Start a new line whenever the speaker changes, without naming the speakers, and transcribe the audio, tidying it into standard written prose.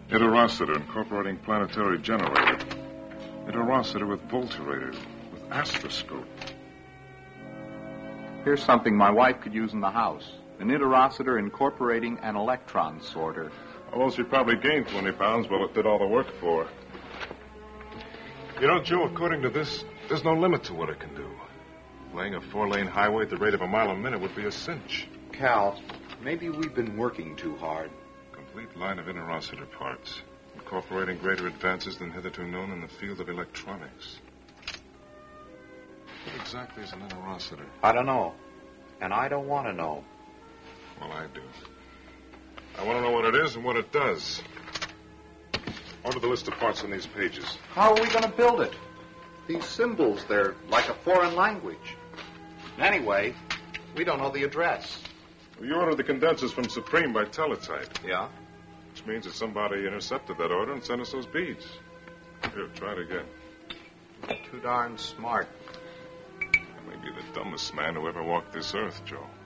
Interocitor incorporating planetary generator. Interocitor with volturator, with astroscope.
Here's something my wife could use in the house. An interocitor incorporating an electron sorter.
Although she probably gained 20 pounds, well, it did all the work for her. You know, Joe, according to this, there's no limit to what it can do. Laying a 4-lane highway at the rate of a mile a minute would be a cinch.
Cal, maybe we've been working too hard.
Complete line of interocitor parts, incorporating greater advances than hitherto known in the field of electronics. What exactly is an interocitor?
I don't know. And I don't want to know.
Well, I do. I want to know what it is and what it does. Order the list of parts on these pages.
How are we going to build it? These symbols, they're like a foreign language. Anyway, we don't know the address.
Well, you ordered the condensers from Supreme by teletype.
Yeah?
Which means that somebody intercepted that order and sent us those beads. Here, try it again.
Too darn smart.
I may be the dumbest man who ever walked this earth, Joe.